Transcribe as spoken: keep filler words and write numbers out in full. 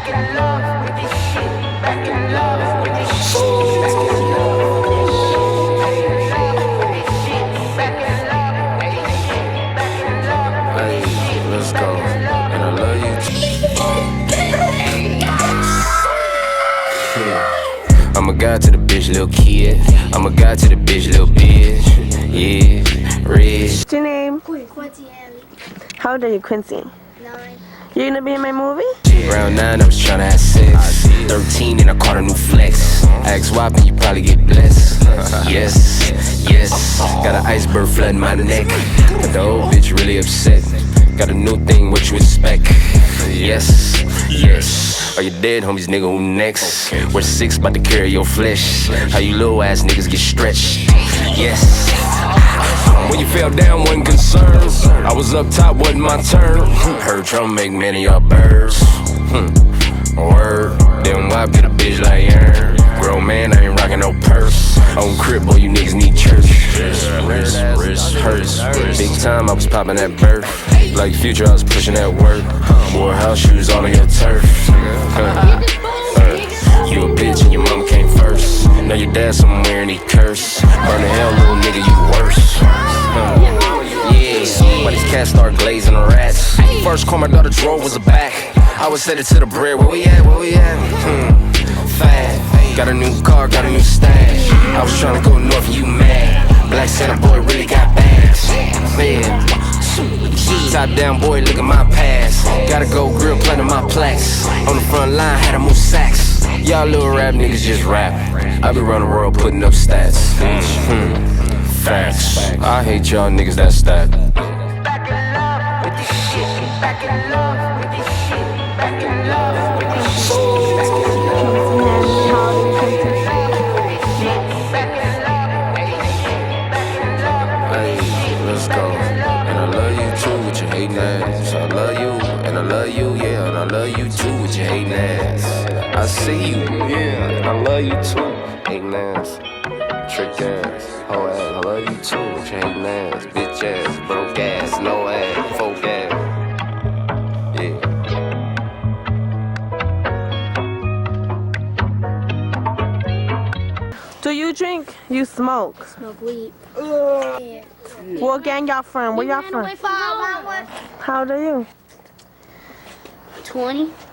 in love with this shit. Back in love with this shit. Back in love with this shit. Back in love with this shit. Back in love with this shit. Back in love with this shit. Hey, let's go. And I love you too. Yeah. I'm a god to the bitch, little kid. I'm a god to the bitch, little bitch. Yeah, rich. What's your name? Quincy Alley. How old are you, Quincy? Nine. You gonna be in my movie? Round nine, I was tryna have sex. Thirteen, and I caught a new flex. Ask why, and you probably get blessed. Yes, yes. Got an iceberg flooding my neck, but the old bitch really upset. Got a new thing, what you expect? Yes, yes. Are you dead, homies, nigga, who next? We're six, about to carry your flesh. How you little ass niggas get stretched? Yes. When you fell down, wasn't concerned. I was up top, wasn't my turn. Heard Trump make many of y'all birds. Hmm. Word. Then why get a bitch like Aaron? Grown man, I ain't rockin' no purse. On crib, boy, you niggas need church. Wrist, wrist, hurts. Big time, I was poppin' that birth. Like Future, I was pushing that work. Wore house shoes all on your turf. Uh, uh, you a bitch and your mama came first. Now your dad somewhere and he curse. Burn the hell, little nigga, you worse. Uh, yeah, but these cats start glazing the rats. First call my daughter drawer was a back. I was headed to the bread. Where we at? Where we at? Hmm. Fat. Got a new car, got a new stash. I was trying to go north and you mad. Black Santa boy really got bags. Man. Top down boy, look at my past. Gotta go grill, planting my plaques. On the front line, had to move sacks. Y'all little rap niggas just rap. I be running the world putting up stats. Mm-hmm. Facts. I hate y'all niggas that stat. Back in love with this shit. Back in love with this shit. Back in love with this shit. Back in love with this shit. Back in love with this shit. Back in love with this shit. Hey, let's go. And I love you too with your hating ass. I love you, and I love you, yeah. And I love you too with your hating ass. I see you, yeah. I love you too, hating ass. Trick ass, hoe ass. I love you too with your hating ass. Bitch ass, broke ass, no ass, folk ass. Yeah. Do you drink? You smoke? Smoke weed. Yeah. What gang y'all from? Where y'all from? Five, How old are you? twenty.